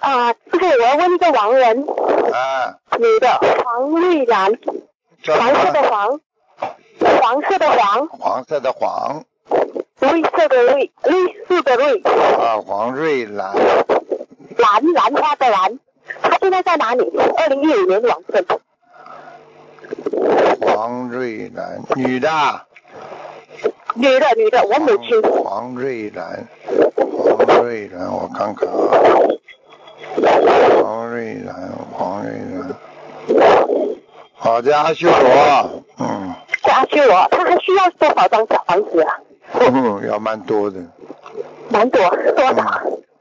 这个我要问一个亡人。女的，黄瑞兰，黄色的黄，黄色的黄， 黄色的黄， 绿色的绿，绿色的绿。 黄瑞兰。 兰花的兰，她现在在哪里？2015年往生。 黄瑞兰，女的。 女的，我母亲。 黄瑞兰，我看看啊。黄瑞兰。好，在阿修罗。 在阿修罗，她还需要多少张小房子啊？ 要蛮多的。 蛮多，多少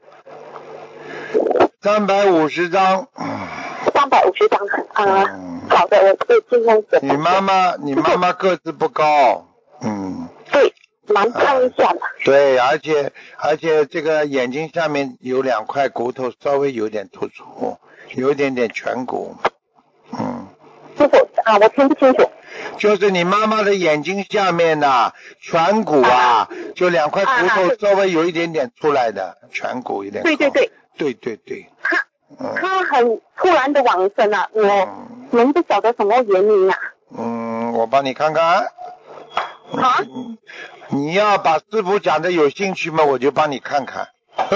？350张。 350张好的，我会尽量写。 你妈妈个子不高。 对，蛮胖一下的。 对，而且这个眼睛下面有2块骨头稍微有点突出，有一点点颧骨。 师傅我听不清楚。 就是你妈妈的眼睛下面颧骨就2块骨头稍微有一点点出来的，颧骨有点。对。 他很突然的往生了，我不晓得什么原因啊。 我帮你看看。你要把师傅讲的有兴趣吗？我就帮你看看。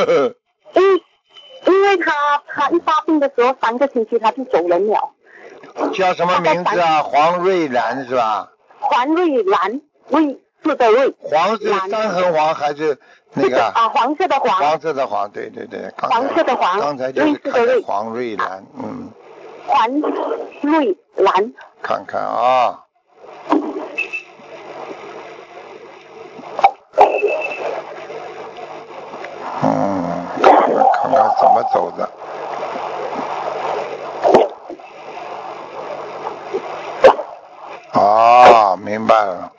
因为他一发病的时候3个星期他就走人了。 叫什么名字啊？黄瑞兰是吧？ 黄瑞兰，瑞是的瑞。 黄是三横黄还是那个？ 黄色的黄。 黄色的黄，对。 黄色的黄。 刚才就是看的黄瑞兰， 黄瑞兰。 看看啊。看看怎么走的。明白了。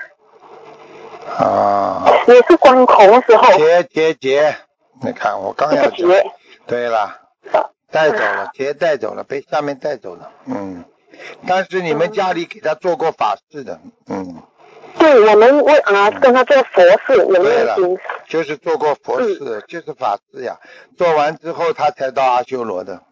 也是关口的时候。 结，你看我刚要讲。对了，带走了，结带走了，被下面带走了。但是你们家里给他做过法事的。 对，我们跟他做佛事，有没有经？ 就是做过佛事，就是法事呀。做完之后他才到阿修罗的。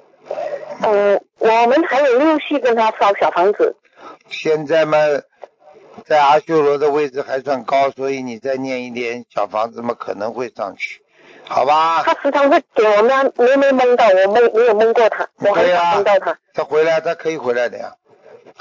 我们还有陆续跟他烧小房子。 现在嘛，在阿修罗的位置还算高，所以你再念一点小房子嘛，可能会上去，好吧？ 他时常会给我们，没梦到我，没有梦过他，我很少梦到他。 他可以回来的呀。